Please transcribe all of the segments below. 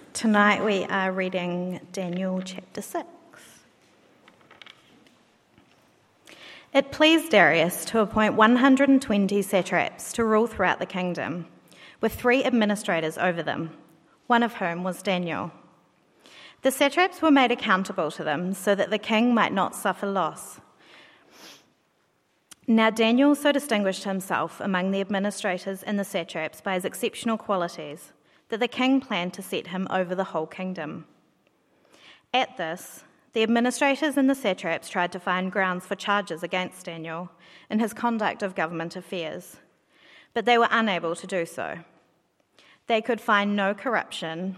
Tonight we are reading Daniel chapter 6. It pleased Darius to appoint 120 satraps to rule throughout the kingdom, with 3 administrators over them, one of whom was Daniel. The satraps were made accountable to them so that the king might not suffer loss. Now Daniel so distinguished himself among the administrators and the satraps by his exceptional qualities that the king planned to set him over the whole kingdom. At this, the administrators and the satraps tried to find grounds for charges against Daniel in his conduct of government affairs, but they were unable to do so. They could find no corruption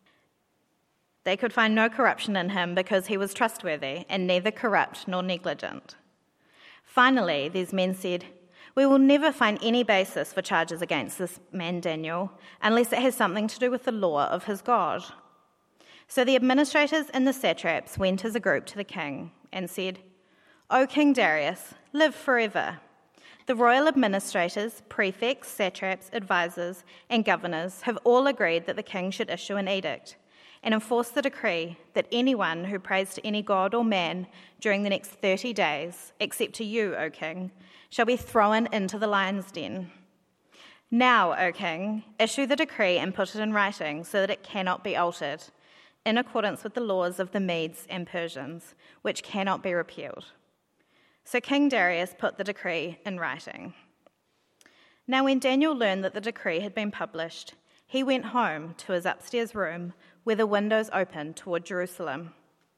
in him because he was trustworthy and neither corrupt nor negligent. Finally, these men said, "We will never find any basis for charges against this man Daniel unless it has something to do with the law of his God." So the administrators and the satraps went as a group to the king and said, "O King Darius, live forever. The royal administrators, prefects, satraps, advisors, and governors have all agreed that the king should issue an edict and enforce the decree that anyone who prays to any god or man during the next 30 days, except to you, O king, shall be thrown into the lion's den. Now, O king, issue the decree and put it in writing so that it cannot be altered, in accordance with the laws of the Medes and Persians, which cannot be repealed." So King Darius put the decree in writing. Now when Daniel learned that the decree had been published, he went home to his upstairs room where the windows opened toward Jerusalem.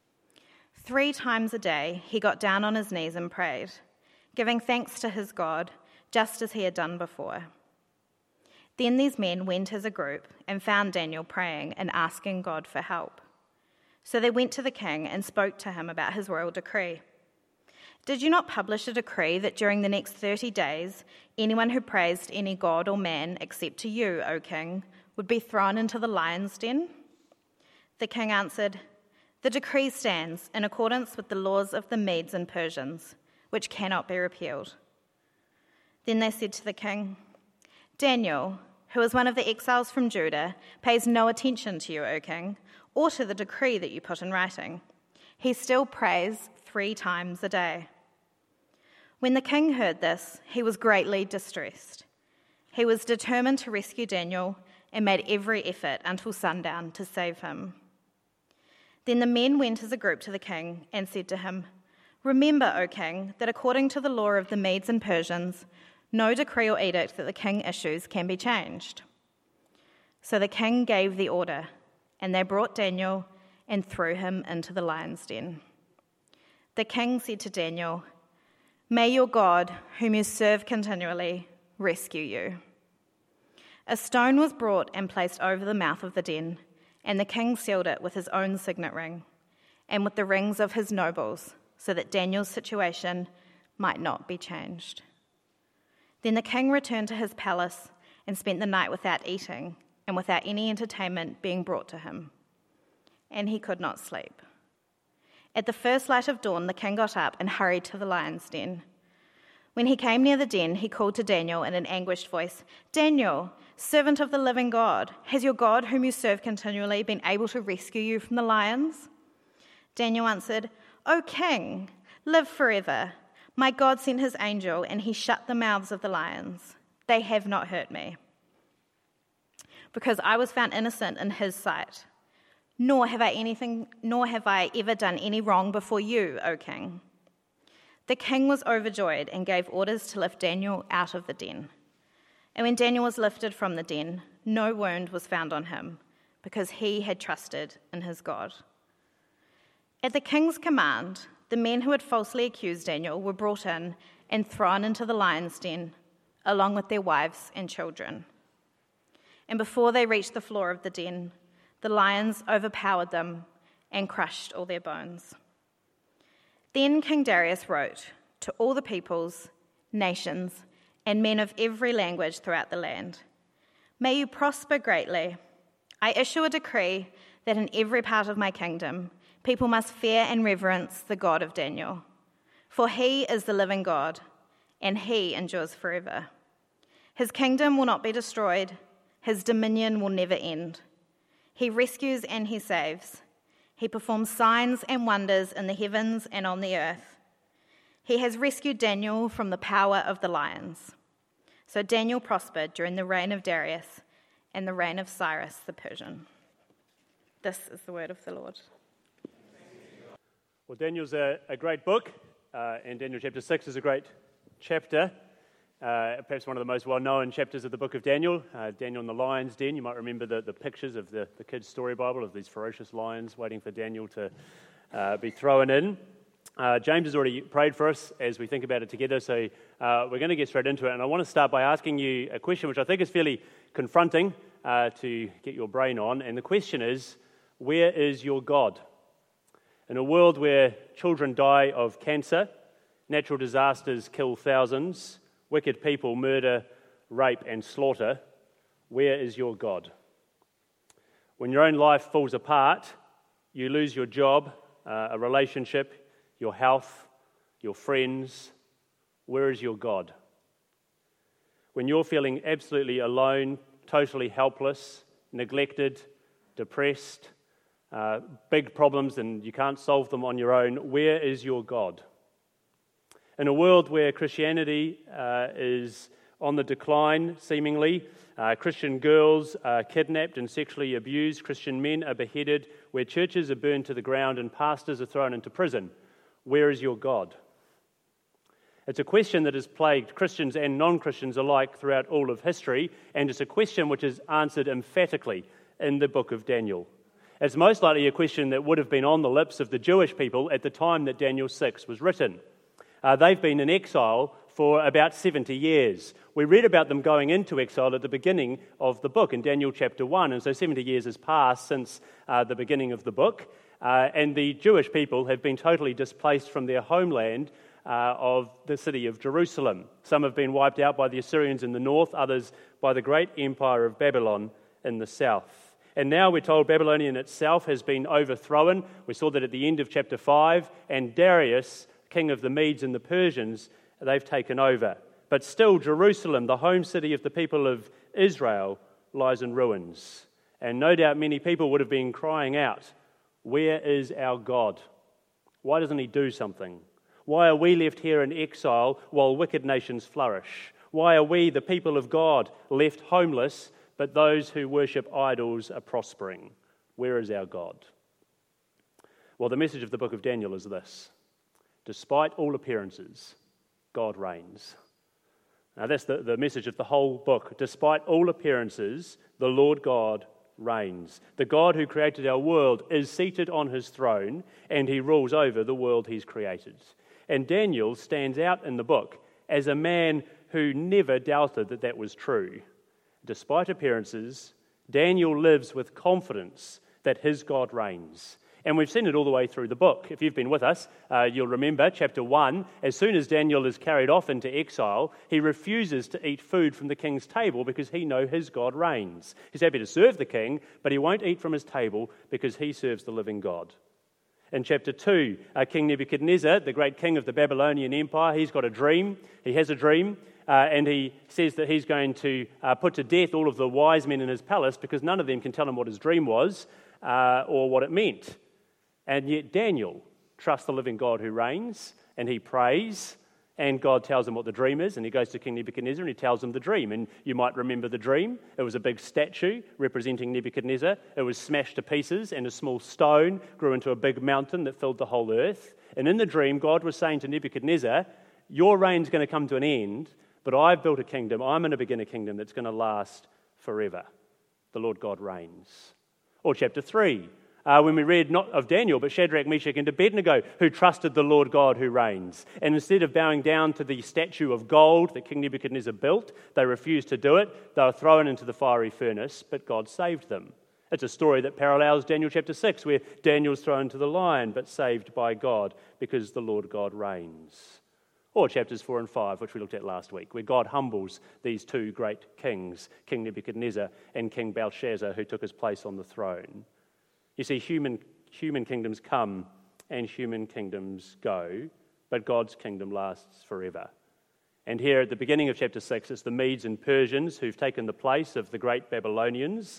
3 times a day he got down on his knees and prayed, giving thanks to his God, just as he had done before. Then these men went as a group and found Daniel praying and asking God for help. So they went to the king and spoke to him about his royal decree. "Did you not publish a decree that during the next 30 days, anyone who prays to any god or man except to you, O king, would be thrown into the lion's den?" The king answered, "The decree stands in accordance with the laws of the Medes and Persians, which cannot be repealed." Then they said to the king, "Daniel, who is one of the exiles from Judah, pays no attention to you, O king, or to the decree that you put in writing. He still prays 3 times a day." When the king heard this, he was greatly distressed. He was determined to rescue Daniel and made every effort until sundown to save him. Then the men went as a group to the king and said to him, "Remember, O king, that according to the law of the Medes and Persians, no decree or edict that the king issues can be changed." So the king gave the order, and they brought Daniel and threw him into the lion's den. The king said to Daniel, "May your God, whom you serve continually, rescue you." A stone was brought and placed over the mouth of the den, and the king sealed it with his own signet ring and with the rings of his nobles, so that Daniel's situation might not be changed. Then the king returned to his palace and spent the night without eating and without any entertainment being brought to him, and he could not sleep. At the first light of dawn, the king got up and hurried to the lion's den. When he came near the den, he called to Daniel in an anguished voice, "Daniel, servant of the living God, has your God, whom you serve continually, been able to rescue you from the lions?" Daniel answered, "O king, live forever. My God sent his angel, and he shut the mouths of the lions. They have not hurt me, because I was found innocent in his sight. Nor have I ever done any wrong before you, O king." The king was overjoyed and gave orders to lift Daniel out of the den. And when Daniel was lifted from the den, no wound was found on him, because he had trusted in his God. At the king's command, the men who had falsely accused Daniel were brought in and thrown into the lion's den, along with their wives and children. And before they reached the floor of the den, the lions overpowered them and crushed all their bones. Then King Darius wrote to all the peoples, nations, and men of every language throughout the land, "May you prosper greatly. I issue a decree that in every part of my kingdom, people must fear and reverence the God of Daniel, for he is the living God, and he endures forever. His kingdom will not be destroyed, his dominion will never end. He rescues and he saves. He performs signs and wonders in the heavens and on the earth. He has rescued Daniel from the power of the lions. So Daniel prospered during the reign of Darius and the reign of Cyrus the Persian. This is the word of the Lord. Well, Daniel's a great book, and Daniel chapter 6 is a great chapter. Perhaps one of the most well-known chapters of the book of Daniel. Daniel in the lion's den. You might remember the pictures of the kids' story Bible of these ferocious lions waiting for Daniel to be thrown in. James has already prayed for us as we think about it together, so we're going to get straight into it. And I want to start by asking you a question which I think is fairly confronting to get your brain on. And the question is, where is your God? In a world where children die of cancer, natural disasters kill thousands, wicked people murder, rape and slaughter, where is your God? When your own life falls apart, you lose your job, a relationship, your health, your friends, where is your God? When you're feeling absolutely alone, totally helpless, neglected, depressed, big problems and you can't solve them on your own, where is your God? In a world where Christianity is on the decline, seemingly, Christian girls are kidnapped and sexually abused, Christian men are beheaded, where churches are burned to the ground and pastors are thrown into prison, where is your God? It's a question that has plagued Christians and non-Christians alike throughout all of history, and it's a question which is answered emphatically in the book of Daniel. It's most likely a question that would have been on the lips of the Jewish people at the time that Daniel 6 was written. They've been in exile for about 70 years. We read about them going into exile at the beginning of the book in Daniel chapter 1, and so 70 years has passed since the beginning of the book, and the Jewish people have been totally displaced from their homeland of the city of Jerusalem. Some have been wiped out by the Assyrians in the north, others by the great empire of Babylon in the south. And now we're told Babylonian itself has been overthrown. We saw that at the end of chapter 5, and Darius, king of the Medes and the Persians, they've taken over. But still, Jerusalem, the home city of the people of Israel, lies in ruins. And no doubt many people would have been crying out, where is our God? Why doesn't he do something? Why are we left here in exile while wicked nations flourish? Why are we, the people of God, left homeless, but those who worship idols are prospering? Where is our God? Well, the message of the book of Daniel is this: despite all appearances, God reigns. Now that's the message of the whole book. Despite all appearances, the Lord God reigns. The God who created our world is seated on his throne, and he rules over the world he's created. And Daniel stands out in the book as a man who never doubted that that was true. Despite appearances, Daniel lives with confidence that his God reigns. And we've seen it all the way through the book. If you've been with us, you'll remember chapter 1, as soon as Daniel is carried off into exile, he refuses to eat food from the king's table because he knows his God reigns. He's happy to serve the king, but he won't eat from his table because he serves the living God. In chapter 2, King Nebuchadnezzar, the great king of the Babylonian Empire, he's got a dream. He has a dream, and he says that he's going to put to death all of the wise men in his palace because none of them can tell him what his dream was or what it meant. And yet Daniel trusts the living God who reigns, and he prays, and God tells him what the dream is, and he goes to King Nebuchadnezzar and he tells him the dream. And you might remember the dream. It was a big statue representing Nebuchadnezzar. It was smashed to pieces, and a small stone grew into a big mountain that filled the whole earth. And in the dream, God was saying to Nebuchadnezzar, your reign's going to come to an end, but I've built a kingdom. I'm going to begin a kingdom that's going to last forever. The Lord God reigns. Or chapter 3. When we read not of Daniel, but Shadrach, Meshach, and Abednego, who trusted the Lord God who reigns. And instead of bowing down to the statue of gold that King Nebuchadnezzar built, they refused to do it. They were thrown into the fiery furnace, but God saved them. It's a story that parallels Daniel chapter 6, where Daniel's thrown to the lion, but saved by God, because the Lord God reigns. Or chapters 4 and 5, which we looked at last week, where God humbles these two great kings, King Nebuchadnezzar and King Belshazzar, who took his place on the throne. You see, human kingdoms come and human kingdoms go, but God's kingdom lasts forever. And here at the beginning of chapter 6, it's the Medes and Persians who've taken the place of the great Babylonians.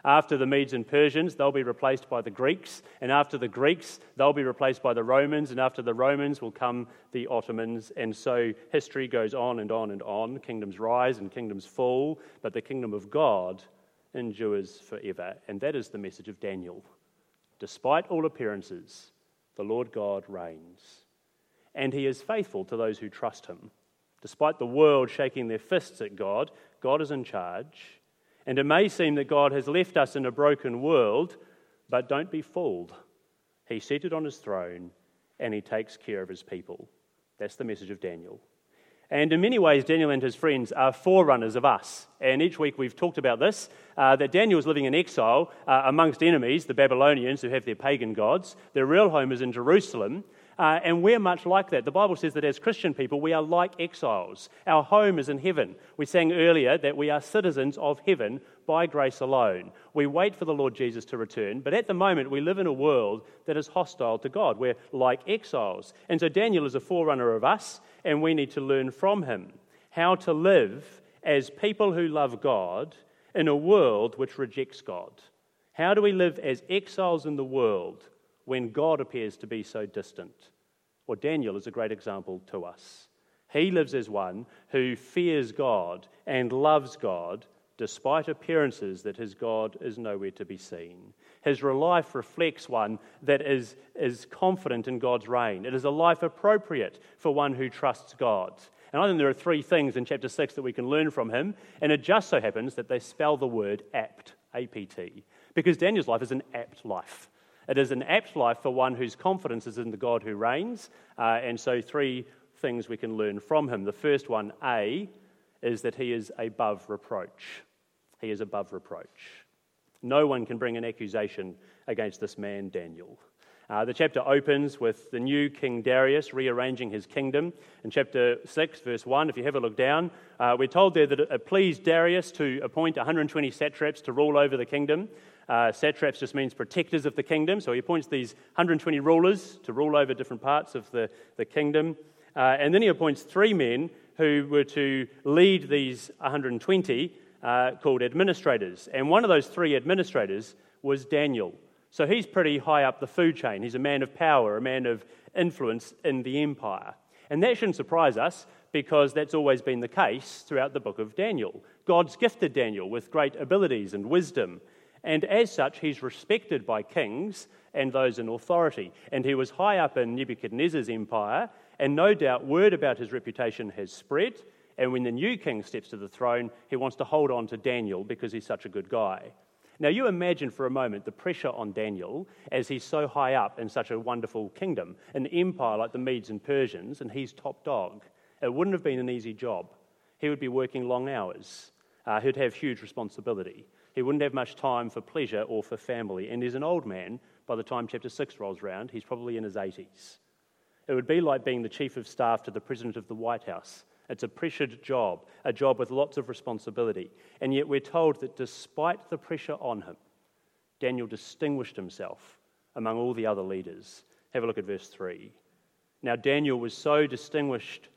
After the Medes and Persians, they'll be replaced by the Greeks. And after the Greeks, they'll be replaced by the Romans. And after the Romans will come the Ottomans. And so history goes on and on and on. Kingdoms rise and kingdoms fall. But the kingdom of God endures forever. And that is the message of Daniel. Despite all appearances, the Lord God reigns. And he is faithful to those who trust him. Despite the world shaking their fists at God, God is in charge. And it may seem that God has left us in a broken world, but don't be fooled. He's seated on his throne, and he takes care of his people. That's the message of Daniel. And in many ways, Daniel and his friends are forerunners of us. And each week we've talked about this, that Daniel is living in exile amongst enemies, the Babylonians who have their pagan gods. Their real home is in Jerusalem. And we're much like that. The Bible says that as Christian people, we are like exiles. Our home is in heaven. We sang earlier that we are citizens of heaven by grace alone. We wait for the Lord Jesus to return, but at the moment we live in a world that is hostile to God. We're like exiles. And so Daniel is a forerunner of us, and we need to learn from him how to live as people who love God in a world which rejects God. How do we live as exiles in the world when God appears to be so distant? Well, Daniel is a great example to us. He lives as one who fears God and loves God despite appearances that his God is nowhere to be seen. His life reflects one that is confident in God's reign. It is a life appropriate for one who trusts God. And I think there are three things in chapter 6 that we can learn from him, and it just so happens that they spell the word apt, A-P-T, because Daniel's life is an apt life. It is an apt life for one whose confidence is in the God who reigns. And so three things we can learn from him. The first one, A, is that he is above reproach. He is above reproach. No one can bring an accusation against this man, Daniel. The chapter opens with the new King Darius rearranging his kingdom. In chapter 6, verse 1, if you have a look down, we're told there that it pleased Darius to appoint 120 satraps to rule over the kingdom. Satraps just means protectors of the kingdom, so he appoints these 120 rulers to rule over different parts of the kingdom. And then he appoints 3 men who were to lead these 120, called administrators. And one of those 3 administrators was Daniel. So he's pretty high up the food chain. He's a man of power, a man of influence in the empire. And that shouldn't surprise us, because that's always been the case throughout the book of Daniel. God's gifted Daniel with great abilities and wisdom. And as such, he's respected by kings and those in authority. And he was high up in Nebuchadnezzar's empire, and no doubt word about his reputation has spread. And when the new king steps to the throne, he wants to hold on to Daniel because he's such a good guy. Now, you imagine for a moment the pressure on Daniel as he's so high up in such a wonderful kingdom, an empire like the Medes and Persians, and he's top dog. It wouldn't have been an easy job. He would be working long hours. He'd have huge responsibility. He wouldn't have much time for pleasure or for family. And he's an old man. By the time chapter 6 rolls around, he's probably in his 80s. It would be like being the chief of staff to the president of the White House. It's a pressured job, a job with lots of responsibility. And yet we're told that despite the pressure on him, Daniel distinguished himself among all the other leaders. Have a look at verse 3. Now Daniel so distinguished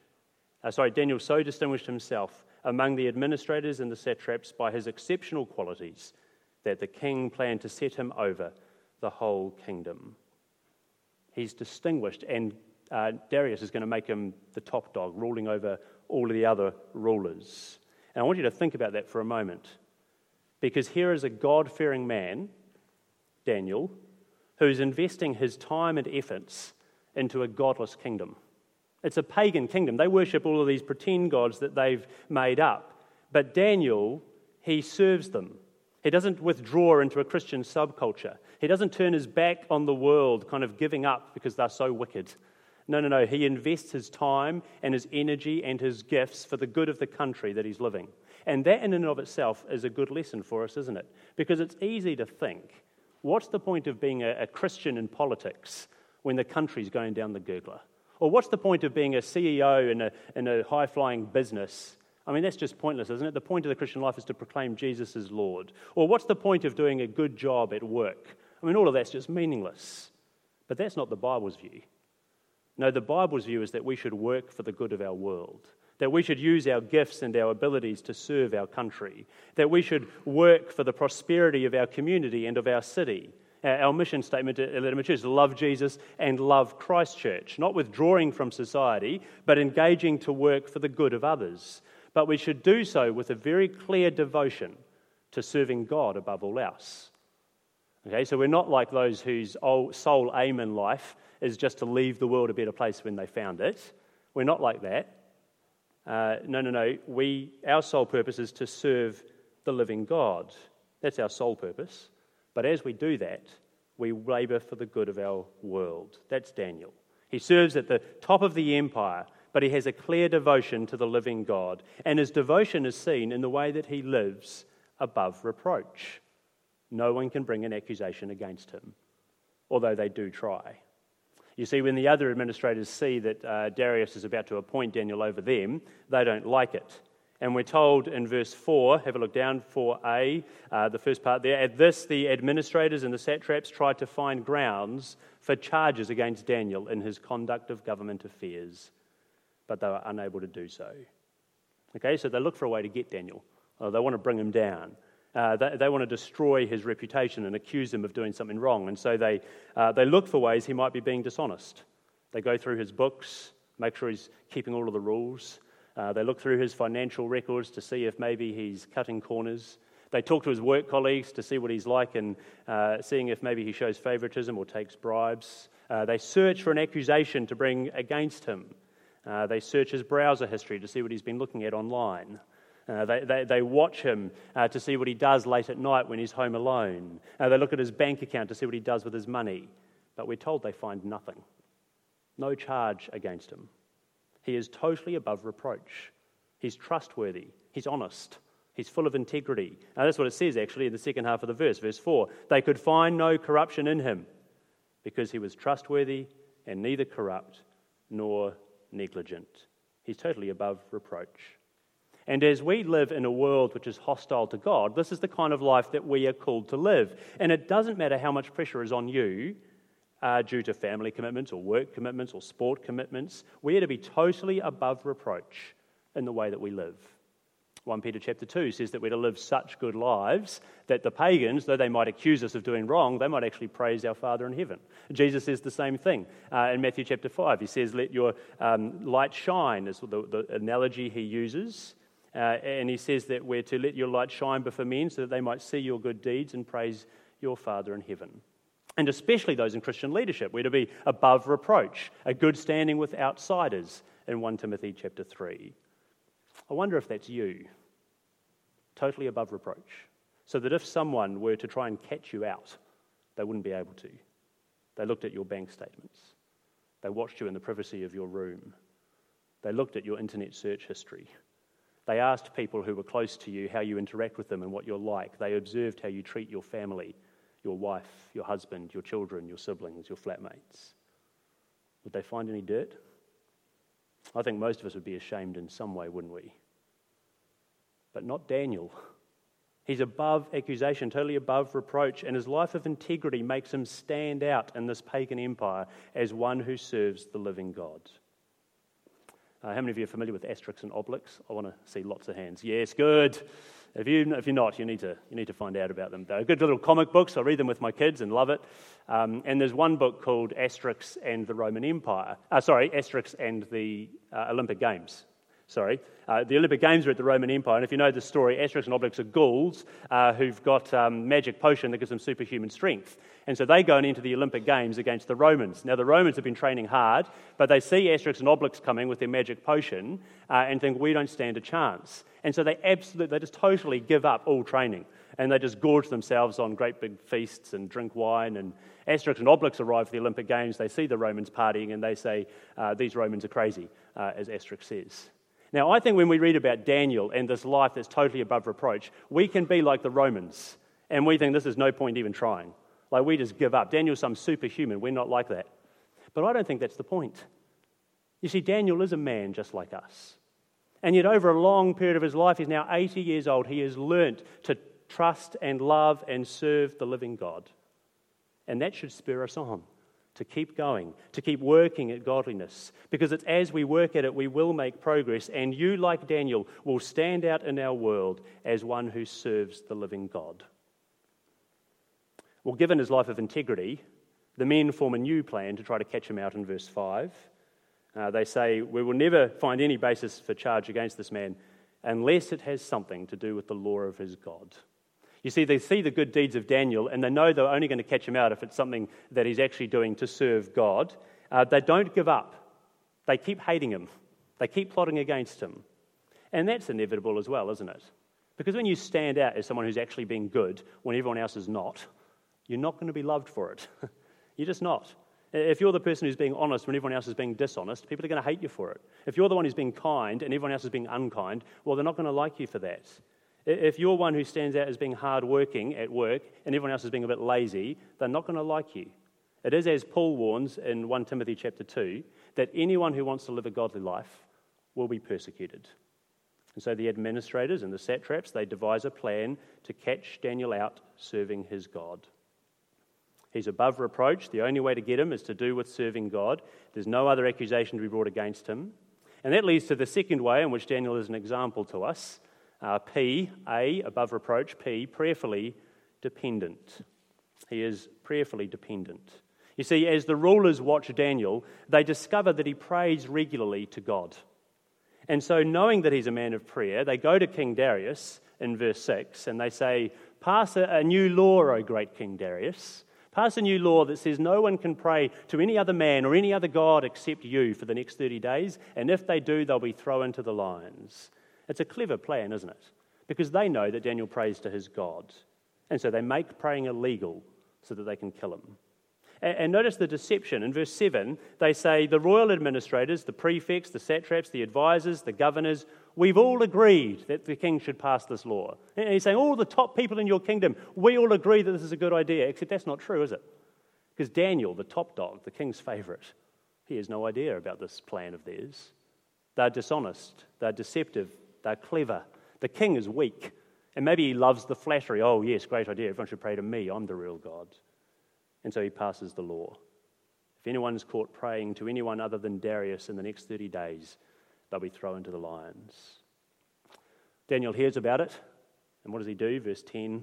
himself among the administrators and the satraps by his exceptional qualities that the king planned to set him over the whole kingdom. He's distinguished, and Darius is going to make him the top dog, ruling over all of the other rulers. And I want you to think about that for a moment, because here is a God-fearing man, Daniel, who's investing his time and efforts into a godless kingdom. It's a pagan kingdom. They worship all of these pretend gods that they've made up. But Daniel, he serves them. He doesn't withdraw into a Christian subculture. He doesn't turn his back on the world, kind of giving up because they're so wicked. No. He invests his time and his energy and his gifts for the good of the country that he's living. And that in and of itself is a good lesson for us, isn't it? Because it's easy to think, what's the point of being a Christian in politics when the country's going down the gurgler? Or what's the point of being a CEO in a high-flying business? I mean, that's just pointless, isn't it? The point of the Christian life is to proclaim Jesus as Lord. Or what's the point of doing a good job at work? I mean, all of that's just meaningless. But that's not the Bible's view. No, the Bible's view is that we should work for the good of our world, that we should use our gifts and our abilities to serve our country, that we should work for the prosperity of our community and of our city. Our mission statement at Latimer Church is love Jesus and love Christchurch, not withdrawing from society, but engaging to work for the good of others. But we should do so with a very clear devotion to serving God above all else. Okay, so we're not like those whose sole aim in life is just to leave the world a better place when they found it. We're not like that. No. Our sole purpose is to serve the living God. That's our sole purpose. But as we do that, we labour for the good of our world. That's Daniel. He serves at the top of the empire, but he has a clear devotion to the living God. And his devotion is seen in the way that he lives above reproach. No one can bring an accusation against him, although they do try. You see, when the other administrators see that Darius is about to appoint Daniel over them, they don't like it. And we're told in verse 4, have a look down, 4a, the first part there. At this, the administrators and the satraps tried to find grounds for charges against Daniel in his conduct of government affairs, but they were unable to do so. Okay, so they look for a way to get Daniel. They want to bring him down. They want to destroy his reputation and accuse him of doing something wrong. And so they look for ways he might be being dishonest. They go through his books, make sure he's keeping all of the rules. They look through his financial records to see if maybe he's cutting corners. They talk to his work colleagues to see what he's like and seeing if maybe he shows favoritism or takes bribes. They search for an accusation to bring against him. They search his browser history to see what he's been looking at online. They watch him to see what he does late at night when he's home alone. They look at his bank account to see what he does with his money. But we're told they find nothing. No charge against him. He is totally above reproach. He's trustworthy. He's honest. He's full of integrity. Now, that's what it says actually in the second half of the verse, verse 4. They could find no corruption in him because he was trustworthy and neither corrupt nor negligent. He's totally above reproach. And as we live in a world which is hostile to God, this is the kind of life that we are called to live. And it doesn't matter how much pressure is on you due to family commitments or work commitments or sport commitments. We are to be totally above reproach in the way that we live. 1 Peter chapter 2 says that we're to live such good lives that the pagans, though they might accuse us of doing wrong, they might actually praise our Father in heaven. Jesus says the same thing. In Matthew chapter 5, he says, let your light shine, is the analogy he uses. And he says that we're to let your light shine before men so that they might see your good deeds and praise your Father in heaven. And especially those in Christian leadership, we're to be above reproach, a good standing with outsiders in 1 Timothy chapter 3. I wonder if that's you, totally above reproach, so that if someone were to try and catch you out, they wouldn't be able to. They looked at your bank statements. They watched you in the privacy of your room. They looked at your internet search history. They asked people who were close to you how you interact with them and what you're like. They observed how you treat your family, your wife, your husband, your children, your siblings, your flatmates. Would they find any dirt? I think most of us would be ashamed in some way, wouldn't we? But not Daniel. He's above accusation, totally above reproach, and his life of integrity makes him stand out in this pagan empire as one who serves the living God. How many of you are familiar with Asterix and Obelix? I want to see lots of hands. Yes, good. If you're not, you need to find out about them. They're good little comic books. I read them with my kids and love it. And there's one book called Asterix and the Roman Empire. Asterix and the Olympic Games. The Olympic Games are at the Roman Empire, and if you know the story, Asterix and Obelix are Gauls who've got magic potion that gives them superhuman strength. And so they go into the Olympic Games against the Romans. Now, the Romans have been training hard, but they see Asterix and Obelix coming with their magic potion and think, we don't stand a chance. And so they just totally give up all training, and they just gorge themselves on great big feasts and drink wine. And Asterix and Obelix arrive for the Olympic Games. They see the Romans partying, and they say, these Romans are crazy, as Asterix says. Now, I think when we read about Daniel and this life that's totally above reproach, we can be like the Romans, and we think this is no point even trying. Like, we just give up. Daniel's some superhuman. We're not like that. But I don't think that's the point. You see, Daniel is a man just like us. And yet over a long period of his life, he's now 80 years old, he has learnt to trust and love and serve the living God. And that should spur us on. to keep going, to keep working at godliness, because it's as we work at it we will make progress, and you, like Daniel, will stand out in our world as one who serves the living God. Well, given his life of integrity, the men form a new plan to try to catch him out in verse 5. They say, we will never find any basis for charge against this man unless it has something to do with the law of his God. You see, they see the good deeds of Daniel, and they know they're only going to catch him out if it's something that he's actually doing to serve God. They don't give up. They keep hating him. They keep plotting against him. And that's inevitable as well, isn't it? Because when you stand out as someone who's actually being good when everyone else is not, you're not going to be loved for it. You're just not. If you're the person who's being honest when everyone else is being dishonest, people are going to hate you for it. If you're the one who's being kind and everyone else is being unkind, well, they're not going to like you for that. If you're one who stands out as being hard-working at work and everyone else is being a bit lazy, they're not going to like you. It is as Paul warns in 1 Timothy chapter 2, that anyone who wants to live a godly life will be persecuted. And so the administrators and the satraps, they devise a plan to catch Daniel out serving his God. He's above reproach. The only way to get him is to do with serving God. There's no other accusation to be brought against him. And that leads to the second way in which Daniel is an example to us. P, A, above reproach, P, prayerfully dependent. He is prayerfully dependent. You see, as the rulers watch Daniel, they discover that he prays regularly to God. And so, knowing that he's a man of prayer, they go to King Darius in verse 6 and they say, pass a new law, O great King Darius. Pass a new law that says no one can pray to any other man or any other god except you for the next 30 days, and if they do, they'll be thrown into the lions. It's a clever plan, isn't it? Because they know that Daniel prays to his God. And so they make praying illegal so that they can kill him. And notice the deception. In verse 7, they say, the royal administrators, the prefects, the satraps, the advisors, the governors, we've all agreed that the king should pass this law. And he's saying, all the top people in your kingdom, we all agree that this is a good idea, except that's not true, is it? Because Daniel, the top dog, the king's favourite, he has no idea about this plan of theirs. They're dishonest, they're deceptive, they're clever. The king is weak, and maybe he loves the flattery. Oh, yes, great idea, everyone should pray to me, I'm the real God. And so he passes the law. If anyone is caught praying to anyone other than Darius in the next 30 days, they'll be thrown to the lions. Daniel hears about it, and what does he do? Verse 10.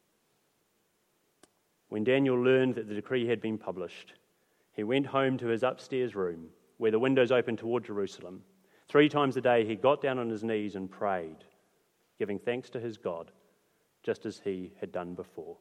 When Daniel learned that the decree had been published, he went home to his upstairs room, where the windows opened toward Jerusalem. 3 times a day he got down on his knees and prayed, giving thanks to his God, just as he had done before.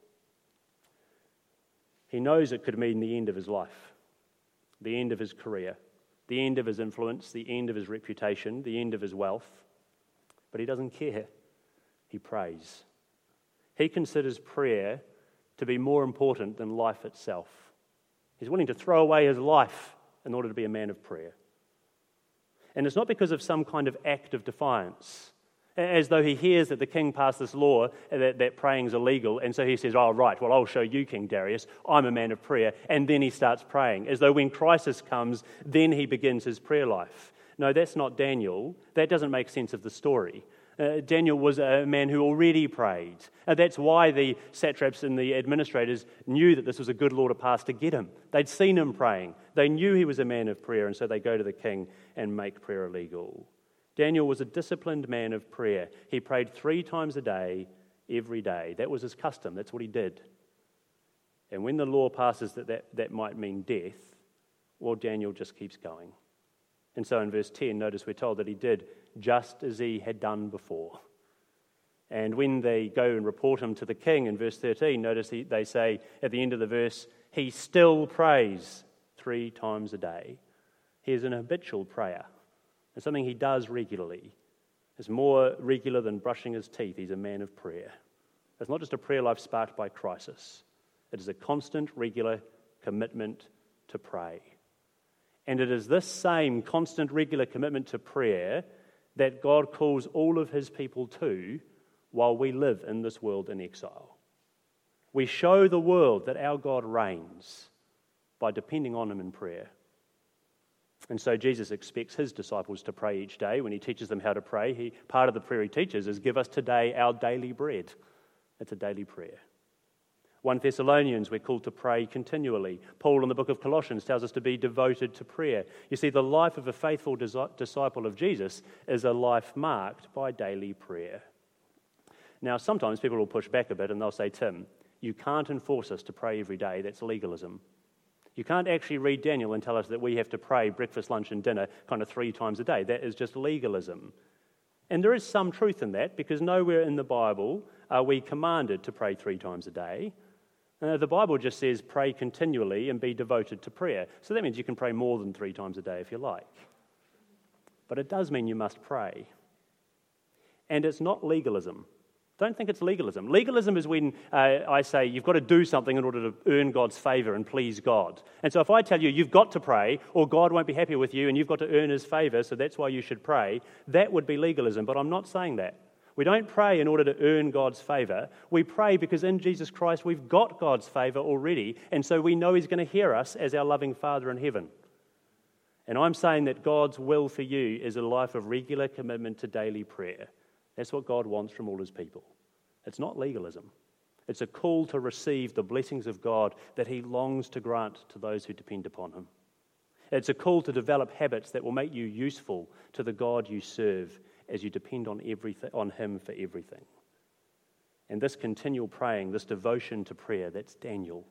He knows it could mean the end of his life, the end of his career, the end of his influence, the end of his reputation, the end of his wealth. But he doesn't care. He prays. He considers prayer to be more important than life itself. He's willing to throw away his life in order to be a man of prayer. And it's not because of some kind of act of defiance, as though he hears that the king passed this law that praying is illegal, and so he says, oh, right, well, I'll show you, King Darius, I'm a man of prayer, and then he starts praying, as though when crisis comes, then he begins his prayer life. No, that's not Daniel. That doesn't make sense of the story. Daniel was a man who already prayed. That's why the satraps and the administrators knew that this was a good law to pass to get him. They'd seen him praying. They knew he was a man of prayer, and so they go to the king and make prayer illegal. Daniel was a disciplined man of prayer. He prayed 3 times a day, every day. That was his custom. That's what he did. And when the law passes that might mean death, well, Daniel just keeps going. And so in verse 10, notice we're told that he did just as he had done before. And when they go and report him to the king in verse 13, notice they say at the end of the verse, he still prays 3 times a day. He is an habitual prayer. It's something he does regularly. It's more regular than brushing his teeth. He's a man of prayer. It's not just a prayer life sparked by crisis. It is a constant, regular commitment to pray. And it is this same constant, regular commitment to prayer that God calls all of his people to while we live in this world in exile. We show the world that our God reigns by depending on him in prayer. And so Jesus expects his disciples to pray each day. When he teaches them how to pray, part of the prayer he teaches is, give us today our daily bread. It's a daily prayer. 1 Thessalonians, we're called to pray continually. Paul in the book of Colossians tells us to be devoted to prayer. You see, the life of a faithful disciple of Jesus is a life marked by daily prayer. Now, sometimes people will push back a bit and they'll say, Tim, you can't enforce us to pray every day. That's legalism. You can't actually read Daniel and tell us that we have to pray breakfast, lunch, and dinner kind of 3 times a day. That is just legalism. And there is some truth in that, because nowhere in the Bible are we commanded to pray 3 times a day. The Bible just says pray continually and be devoted to prayer. So that means you can pray more than 3 times a day if you like. But it does mean you must pray. And it's not legalism. Don't think it's legalism. Legalism is when I say you've got to do something in order to earn God's favour and please God. And so if I tell you you've got to pray, or God won't be happy with you and you've got to earn his favour, so that's why you should pray, that would be legalism. But I'm not saying that. We don't pray in order to earn God's favour. We pray because in Jesus Christ we've got God's favour already, and so we know he's going to hear us as our loving Father in heaven. And I'm saying that God's will for you is a life of regular commitment to daily prayer. That's what God wants from all his people. It's not legalism. It's a call to receive the blessings of God that he longs to grant to those who depend upon him. It's a call to develop habits that will make you useful to the God you serve as you depend on him for everything. And this continual praying, this devotion to prayer, that's Daniel.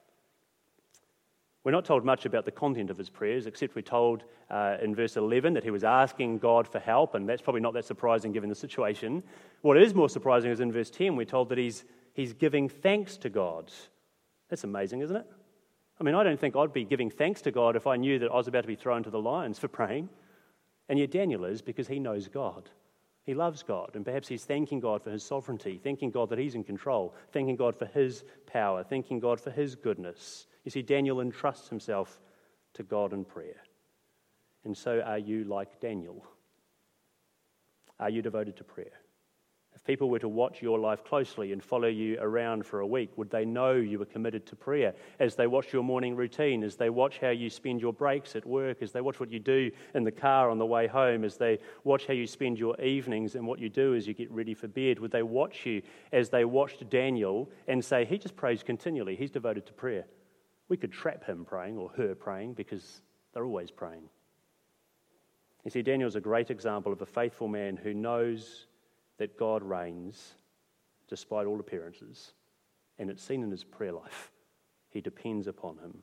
We're not told much about the content of his prayers, except we're told in verse 11 that he was asking God for help, and that's probably not that surprising given the situation. What is more surprising is in verse 10, we're told that he's giving thanks to God. That's amazing, isn't it? I mean, I don't think I'd be giving thanks to God if I knew that I was about to be thrown to the lions for praying. And yet Daniel is, because he knows God. He loves God, and perhaps he's thanking God for his sovereignty, thanking God that he's in control, thanking God for his power, thanking God for his goodness. You see, Daniel entrusts himself to God in prayer. And so are you like Daniel? Are you devoted to prayer? If people were to watch your life closely and follow you around for a week, would they know you were committed to prayer as they watch your morning routine, as they watch how you spend your breaks at work, as they watch what you do in the car on the way home, as they watch how you spend your evenings and what you do as you get ready for bed? Would they watch you as they watched Daniel and say, he just prays continually, he's devoted to prayer? We could trap him praying or her praying because they're always praying. You see, Daniel's a great example of a faithful man who knows that God reigns despite all appearances, and it's seen in his prayer life. He depends upon him.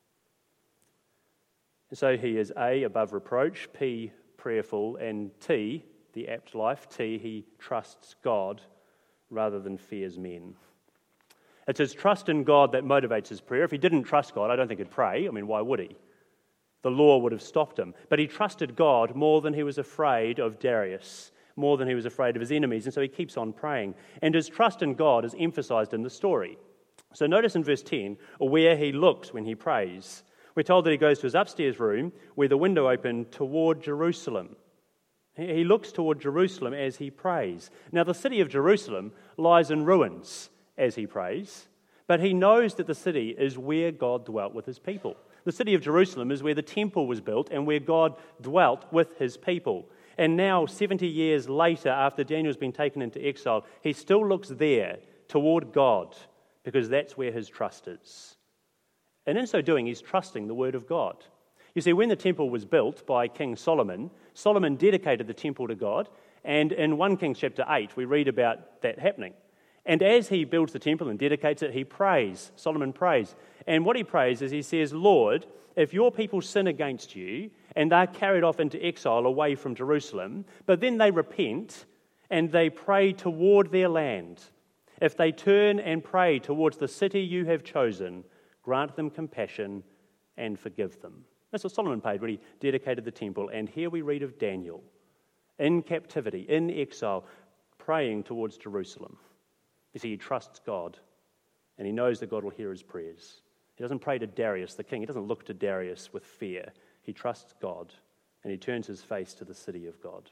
And so he is A, above reproach, P, prayerful, and T, the apt life, T, he trusts God rather than fears men. It's his trust in God that motivates his prayer. If he didn't trust God, I don't think he'd pray. I mean, why would he? The law would have stopped him. But he trusted God more than he was afraid of Darius, more than he was afraid of his enemies, and so he keeps on praying. And his trust in God is emphasized in the story. So notice in verse 10 where he looks when he prays. We're told that he goes to his upstairs room where the window opened toward Jerusalem. He looks toward Jerusalem as he prays. Now, the city of Jerusalem lies in ruins as he prays, but he knows that the city is where God dwelt with his people. The city of Jerusalem is where the temple was built and where God dwelt with his people. And now, 70 years later, after Daniel's been taken into exile, he still looks there toward God because that's where his trust is. And in so doing, he's trusting the word of God. You see, when the temple was built by King Solomon, Solomon dedicated the temple to God, and in 1 Kings chapter 8, we read about that happening. And as he builds the temple and dedicates it, he prays. Solomon prays. And what he prays is he says, Lord, if your people sin against you and they're carried off into exile away from Jerusalem, but then they repent and they pray toward their land, if they turn and pray towards the city you have chosen, grant them compassion and forgive them. That's what Solomon prayed when he dedicated the temple. And here we read of Daniel in captivity, in exile, praying towards Jerusalem. You see, he trusts God, and he knows that God will hear his prayers. He doesn't pray to Darius, the king. He doesn't look to Darius with fear. He trusts God, and he turns his face to the city of God.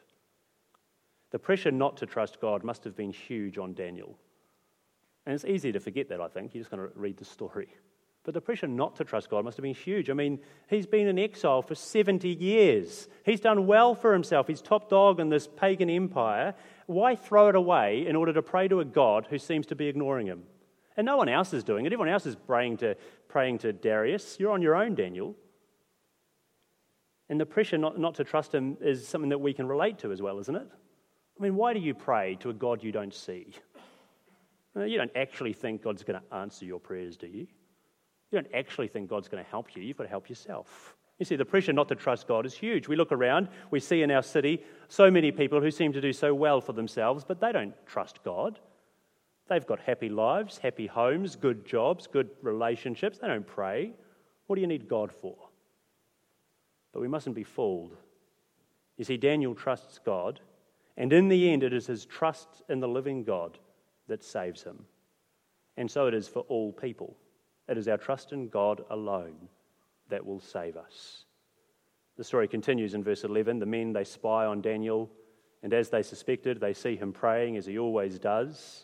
The pressure not to trust God must have been huge on Daniel. And it's easy to forget that, I think. You're just going to read the story. But the pressure not to trust God must have been huge. I mean, he's been in exile for 70 years. He's done well for himself. He's top dog in this pagan empire. Why throw it away in order to pray to a God who seems to be ignoring him? And no one else is doing it. Everyone else is praying to Darius. You're on your own, Daniel. And the pressure not to trust him is something that we can relate to as well, isn't it? I mean, why do you pray to a God you don't see? You don't actually think God's going to answer your prayers, do you? You don't actually think God's going to help you. You've got to help yourself. You see, the pressure not to trust God is huge. We look around, we see in our city so many people who seem to do so well for themselves, but they don't trust God. They've got happy lives, happy homes, good jobs, good relationships. They don't pray. What do you need God for? But we mustn't be fooled. You see, Daniel trusts God, and in the end it is his trust in the living God that saves him. And so it is for all people. It is our trust in God alone that will save us. The story continues in verse 11. The men, they spy on Daniel, and as they suspected, they see him praying as he always does.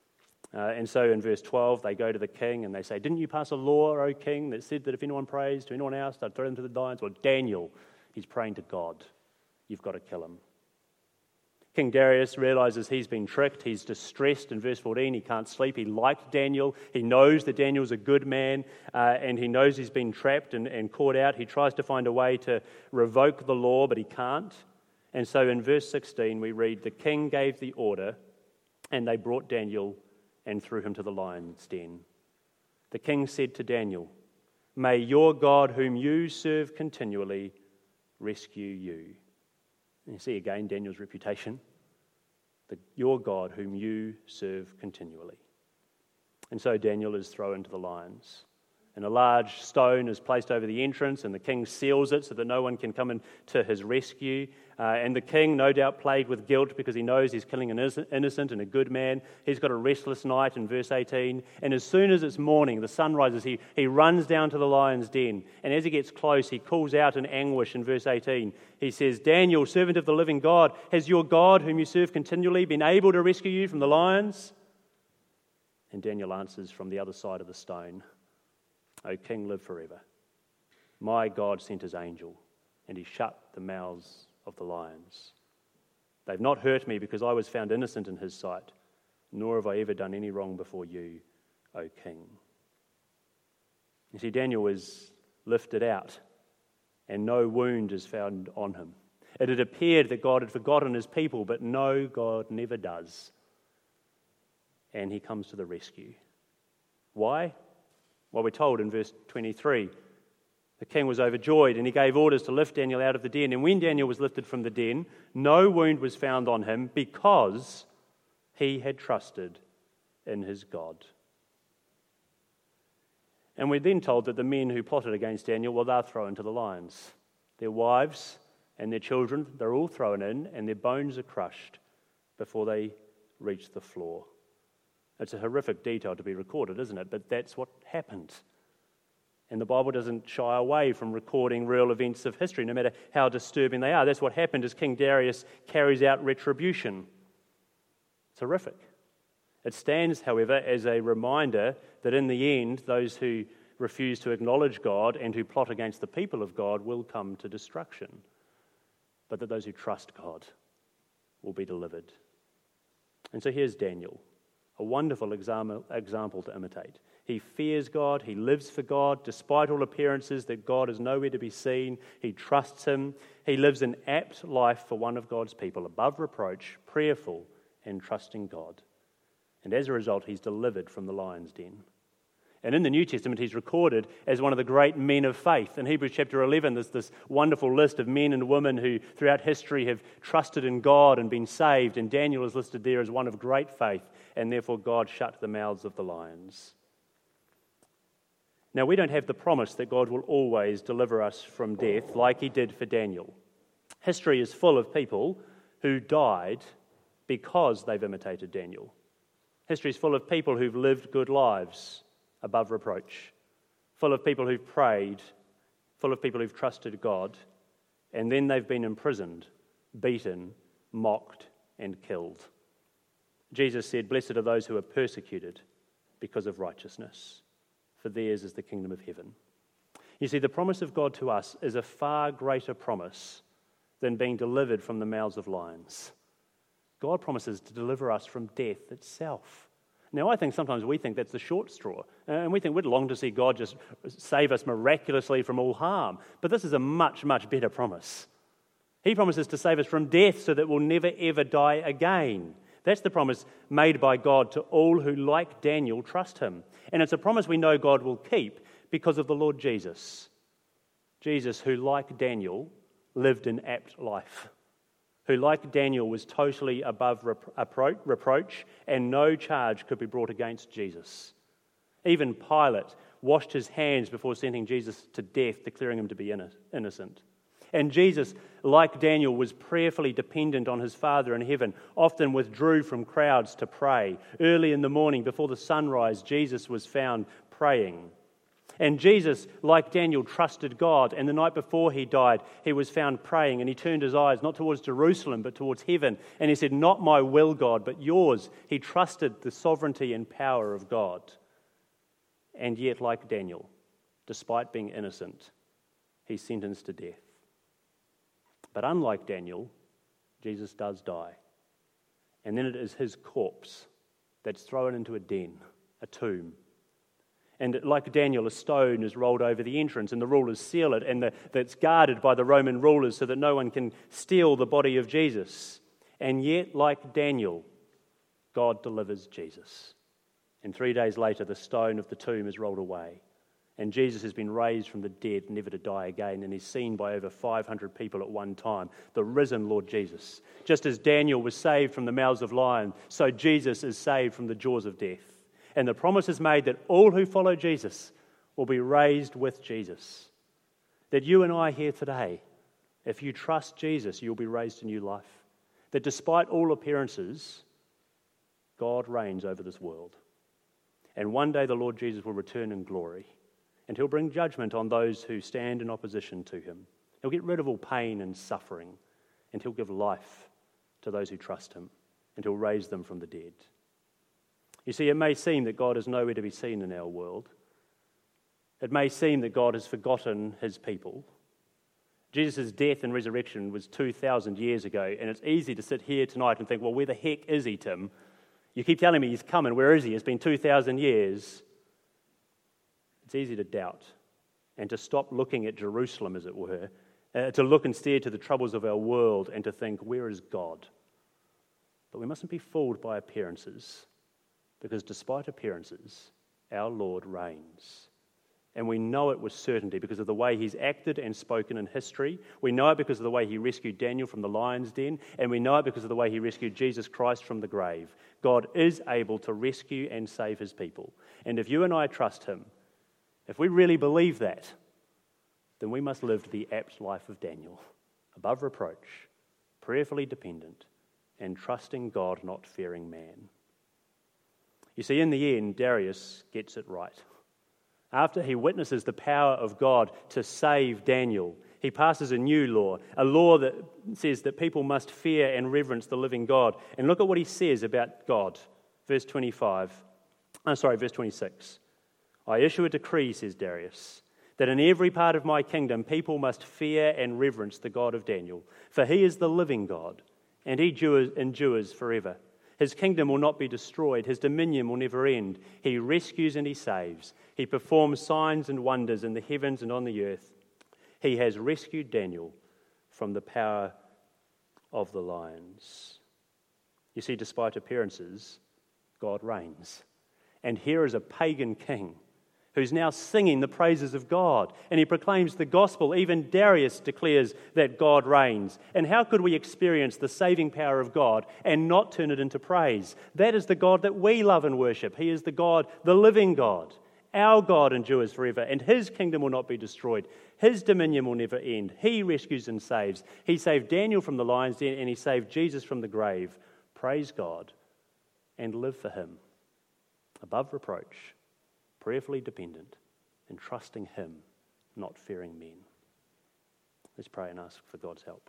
And so in verse 12, they go to the king and they say, "Didn't you pass a law, O king, that said that if anyone prays to anyone else, they'd throw them to the lions?" Well, Daniel, he's praying to God. You've got to kill him. King Darius realizes he's been tricked. He's distressed. In verse 14, he can't sleep. He liked Daniel. He knows that Daniel's a good man, and he knows he's been trapped and caught out. He tries to find a way to revoke the law, but he can't. And so in verse 16, we read, "The king gave the order, and they brought Daniel and threw him to the lion's den. The king said to Daniel, 'May your God, whom you serve continually, rescue you.'" And you see again Daniel's reputation. Your God, whom you serve continually. And so Daniel is thrown to the lions. And a large stone is placed over the entrance, and the king seals it so that no one can come in to his rescue. And the king, no doubt, plagued with guilt because he knows he's killing an innocent and a good man. He's got a restless night in verse 18. And as soon as it's morning, the sun rises, he runs down to the lion's den. And as he gets close, he calls out in anguish in verse 18. He says, "Daniel, servant of the living God, has your God, whom you serve continually, been able to rescue you from the lions?" And Daniel answers from the other side of the stone, "O king, live forever. My God sent his angel, and he shut the mouths of the lions. They've not hurt me because I was found innocent in his sight, nor have I ever done any wrong before you, O king." You see, Daniel is lifted out, and no wound is found on him. It had appeared that God had forgotten his people, but no, God never does. And he comes to the rescue. Why? Well, we're told in verse 23, the king was overjoyed and he gave orders to lift Daniel out of the den. And when Daniel was lifted from the den, no wound was found on him because he had trusted in his God. And we're then told that the men who plotted against Daniel, well, they're thrown to the lions. Their wives and their children, they're all thrown in, and their bones are crushed before they reach the floor. It's a horrific detail to be recorded, isn't it? But that's what happened. And the Bible doesn't shy away from recording real events of history, no matter how disturbing they are. That's what happened as King Darius carries out retribution. It's horrific. It stands, however, as a reminder that in the end, those who refuse to acknowledge God and who plot against the people of God will come to destruction, but that those who trust God will be delivered. And so here's Daniel, a wonderful example to imitate. He fears God, he lives for God, despite all appearances that God is nowhere to be seen. He trusts him. He lives an apt life for one of God's people, above reproach, prayerful, and trusting God. And as a result, he's delivered from the lion's den. And in the New Testament, he's recorded as one of the great men of faith. In Hebrews chapter 11, there's this wonderful list of men and women who throughout history have trusted in God and been saved. And Daniel is listed there as one of great faith, and therefore God shut the mouths of the lions. Now, we don't have the promise that God will always deliver us from death like he did for Daniel. History is full of people who died because they've imitated Daniel. History is full of people who've lived good lives above reproach, full of people who've prayed, full of people who've trusted God, and then they've been imprisoned, beaten, mocked, and killed. Jesus said, "Blessed are those who are persecuted because of righteousness, for theirs is the kingdom of heaven." You see, the promise of God to us is a far greater promise than being delivered from the mouths of lions. God promises to deliver us from death itself. Now, I think sometimes we think that's the short straw, and we think we'd long to see God just save us miraculously from all harm. But this is a much, much better promise. He promises to save us from death so that we'll never, ever die again. That's the promise made by God to all who, like Daniel, trust him. And it's a promise we know God will keep because of the Lord Jesus. Jesus, who, like Daniel, lived an apt life, who, like Daniel, was totally above reproach, and no charge could be brought against Jesus. Even Pilate washed his hands before sending Jesus to death, declaring him to be innocent. And Jesus, like Daniel, was prayerfully dependent on his Father in heaven, often withdrew from crowds to pray. Early in the morning, before the sunrise, Jesus was found praying. And Jesus, like Daniel, trusted God, and the night before he died, he was found praying, and he turned his eyes not towards Jerusalem, but towards heaven, and he said, "Not my will, God, but yours." He trusted the sovereignty and power of God. And yet, like Daniel, despite being innocent, he's sentenced to death. But unlike Daniel, Jesus does die. And then it is his corpse that's thrown into a den, a tomb. And like Daniel, a stone is rolled over the entrance, and the rulers seal it, and that's guarded by the Roman rulers so that no one can steal the body of Jesus. And yet, like Daniel, God delivers Jesus. And 3 days later, the stone of the tomb is rolled away. And Jesus has been raised from the dead, never to die again, and he's seen by over 500 people at one time, the risen Lord Jesus. Just as Daniel was saved from the mouths of lions, so Jesus is saved from the jaws of death. And the promise is made that all who follow Jesus will be raised with Jesus. That you and I here today, if you trust Jesus, you'll be raised to new life. That despite all appearances, God reigns over this world. And one day the Lord Jesus will return in glory. And he'll bring judgment on those who stand in opposition to him. He'll get rid of all pain and suffering. And he'll give life to those who trust him. And he'll raise them from the dead. You see, it may seem that God is nowhere to be seen in our world. It may seem that God has forgotten his people. Jesus' death and resurrection was 2,000 years ago, and it's easy to sit here tonight and think, well, where the heck is he, Tim? You keep telling me he's coming. Where is he? It's been 2,000 years. It's easy to doubt and to stop looking at Jerusalem, as it were, to look instead to the troubles of our world and to think, where is God? But we mustn't be fooled by appearances, because despite appearances, our Lord reigns. And we know it with certainty because of the way he's acted and spoken in history. We know it because of the way he rescued Daniel from the lion's den. And we know it because of the way he rescued Jesus Christ from the grave. God is able to rescue and save his people. And if you and I trust him, if we really believe that, then we must live the apt life of Daniel, above reproach, prayerfully dependent, and trusting God, not fearing man. You see, in the end, Darius gets it right. After he witnesses the power of God to save Daniel, he passes a new law, a law that says that people must fear and reverence the living God. And look at what he says about God. Verse 26. I issue a decree, says Darius, that in every part of my kingdom people must fear and reverence the God of Daniel. For he is the living God, and he endures forever. His kingdom will not be destroyed. His dominion will never end. He rescues and he saves. He performs signs and wonders in the heavens and on the earth. He has rescued Daniel from the power of the lions. You see, despite appearances, God reigns. And here is a pagan king who's now singing the praises of God. And he proclaims the gospel. Even Darius declares that God reigns. And how could we experience the saving power of God and not turn it into praise? That is the God that we love and worship. He is the God, the living God. Our God endures forever, and his kingdom will not be destroyed. His dominion will never end. He rescues and saves. He saved Daniel from the lion's den, and he saved Jesus from the grave. Praise God and live for him, above reproach, prayerfully dependent, and trusting him, not fearing men. Let's pray and ask for God's help.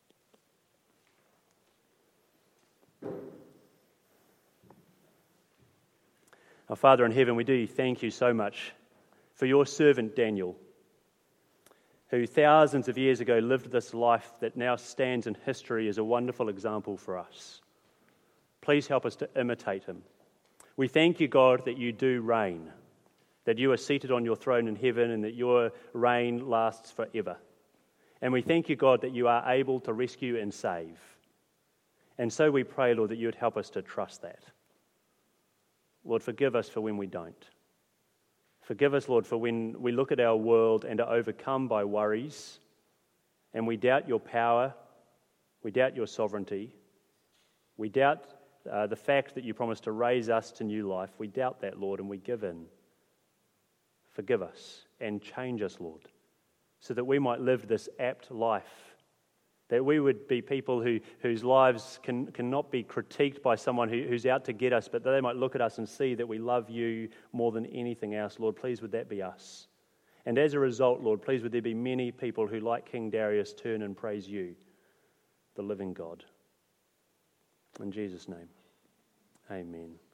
Our Father in heaven, we do thank you so much for your servant Daniel, who thousands of years ago lived this life that now stands in history as a wonderful example for us. Please help us to imitate him. We thank you, God, that you do reign, that you are seated on your throne in heaven and that your reign lasts forever. And we thank you, God, that you are able to rescue and save. And so we pray, Lord, that you would help us to trust that. Lord, forgive us for when we don't. Forgive us, Lord, for when we look at our world and are overcome by worries and we doubt your power, we doubt your sovereignty, we doubt the fact that you promised to raise us to new life. We doubt that, Lord, and we give in. Forgive us and change us, Lord, so that we might live this apt life, that we would be people whose lives cannot be critiqued by someone who's out to get us, but that they might look at us and see that we love you more than anything else. Lord, please would that be us. And as a result, Lord, please would there be many people who, like King Darius, turn and praise you, the living God. In Jesus' name, amen.